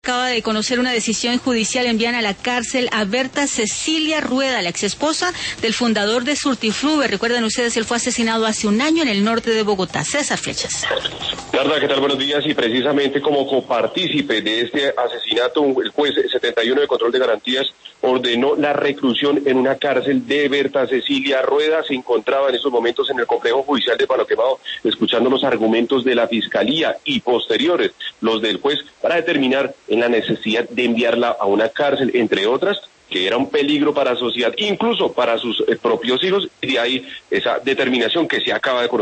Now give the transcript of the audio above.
Acaba de conocer una decisión judicial, envían a la cárcel a Berta Cecilia Rueda, la exesposa del fundador de Surtiflube. Recuerdan ustedes, él fue asesinado hace un año en el norte de Bogotá. César Flechas. Narda, ¿qué tal? Buenos días. Y precisamente como copartícipe de este asesinato, el juez 71 de control de garantías ordenó la reclusión en una cárcel de Berta Cecilia Rueda. Se encontraba en esos momentos en el complejo judicial de Palo Quemado, escuchando los argumentos de la fiscalía y posteriores los del juez para determinar en la necesidad de enviarla a una cárcel, entre otras, que era un peligro para la sociedad, incluso para sus propios hijos, y de ahí esa determinación que se acaba de conocer.